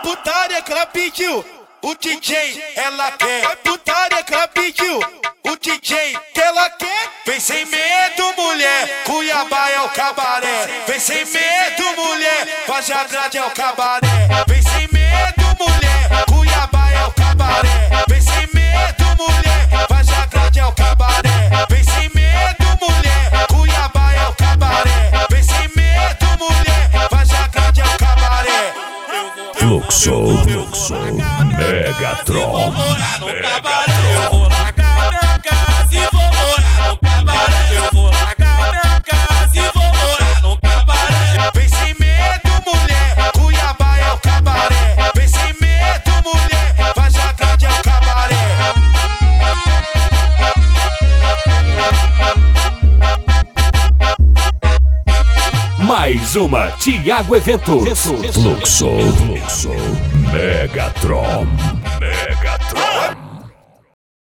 putaria que ela pediu, o DJ ela quer. É putaria que ela pediu, o DJ que ela quer. Vem sem medo, mulher, Cuiabá é o cabaré. Vem sem medo, mulher, Vargem Grande é o cabaré. Vem sem medo, mulher, Cuiabá é o cabaré. Vem sem medo, mulher, Vargem Grande é o cabaré. Vem sem medo, mulher, Cuiabá é o cabaré. Vem sem medo, mulher, Vargem Grande é o cabaré. Fluxo, Megatron, Eu vou largar minha casa e vou morar no cabaré. Eu vou largar minha casa e vou morar no cabaré. Vem sem medo, mulher, Cuiabá é o cabaré. Vem sem medo, mulher, Vargem Grande é o cabaré. mais uma Thiago Eventos. Fluxo, Megatron.